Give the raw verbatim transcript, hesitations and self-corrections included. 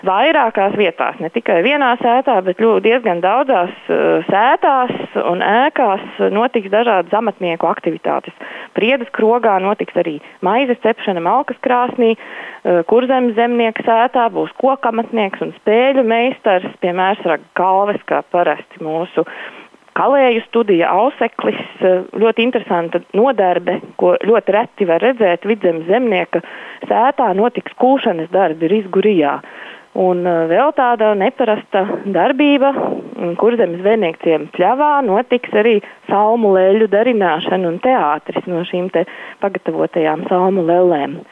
vairākās vietās, ne tikai vienā sētā, bet ļoti diezgan daudzās uh, sētās un ēkās notiks dažādas amatnieku aktivitātes. Priedes krogā notiks arī maizes cepšana malkas krāsnī, uh, Kurzemes zemnieka sētā būs kokamatnieks un spēļu meistars pie mērsraga kalves, kā parasti mūsu kalēju studija auseklis. Ļoti interesanta nodarbe, ko ļoti reti var redzēt Vidzemes zemnieka sētā, notiks kūšanas darbi Rizgurijā. Un vēl tāda neparasta darbība, Kurzemes zvejnieku ciema pļavā, notiks arī salmu leļu darināšana un teātris no šīm te pagatavotajām salmu lellēm.